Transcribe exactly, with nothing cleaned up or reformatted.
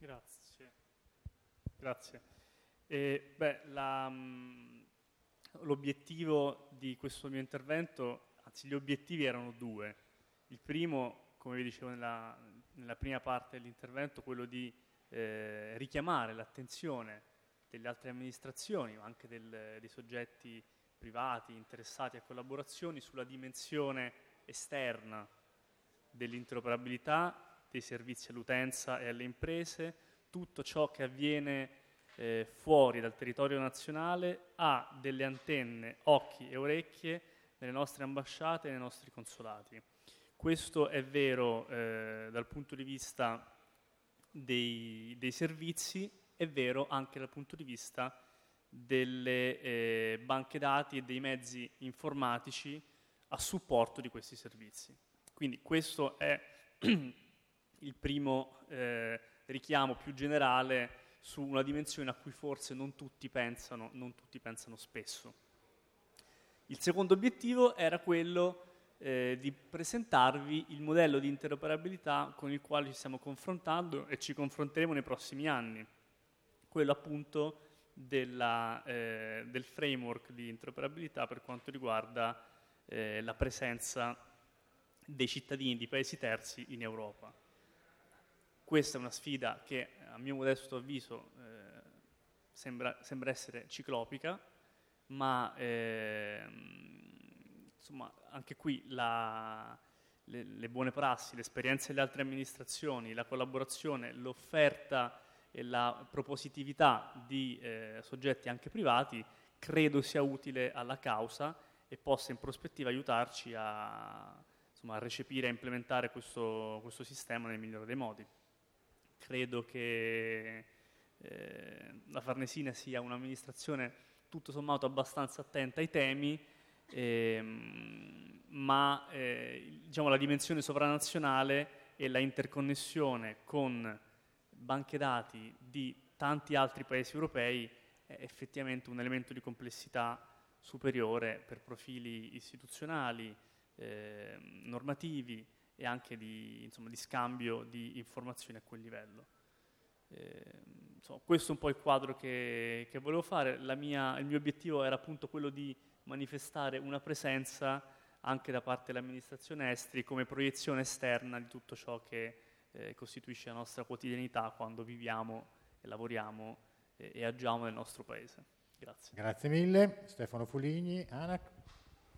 Grazie. Grazie. E, beh, la, mh, l'obiettivo di questo mio intervento, anzi gli obiettivi erano due. Il primo, come vi dicevo nella, nella prima parte dell'intervento, quello di eh, richiamare l'attenzione delle altre amministrazioni, ma anche del, dei soggetti privati interessati a collaborazioni sulla dimensione esterna dell'interoperabilità dei servizi all'utenza e alle imprese, tutto ciò che avviene eh, fuori dal territorio nazionale ha delle antenne, occhi e orecchie nelle nostre ambasciate e nei nostri consolati. Questo è vero eh, dal punto di vista dei, dei servizi, è vero anche dal punto di vista delle eh, banche dati e dei mezzi informatici a supporto di questi servizi. Quindi questo è il primo eh, richiamo più generale su una dimensione a cui forse non tutti pensano, non tutti pensano spesso. Il secondo obiettivo era quello eh, di presentarvi il modello di interoperabilità con il quale ci stiamo confrontando e ci confronteremo nei prossimi anni, quello appunto della, eh, del framework di interoperabilità per quanto riguarda eh, la presenza dei cittadini di paesi terzi in Europa. Questa è una sfida che, a mio modesto avviso, eh, sembra, sembra essere ciclopica, ma eh, insomma, anche qui la, le, le buone prassi, l'esperienza delle altre amministrazioni, la collaborazione, l'offerta e la propositività di eh, soggetti anche privati, credo sia utile alla causa e possa in prospettiva aiutarci a, insomma, a recepire e implementare questo, questo sistema nel migliore dei modi. Credo che eh, la Farnesina sia un'amministrazione tutto sommato abbastanza attenta ai temi, ehm, ma eh, diciamo, la dimensione sovranazionale e la interconnessione con banche dati di tanti altri paesi europei è effettivamente un elemento di complessità superiore per profili istituzionali, eh, normativi e anche di, insomma, di scambio di informazioni a quel livello. Eh, insomma, questo è un po' il quadro che, che volevo fare. La mia, il mio obiettivo era appunto quello di manifestare una presenza anche da parte dell'amministrazione esteri come proiezione esterna di tutto ciò che eh, costituisce la nostra quotidianità quando viviamo e lavoriamo eh, e agiamo nel nostro paese. Grazie. Grazie mille. Stefano Fuligni, ANAC.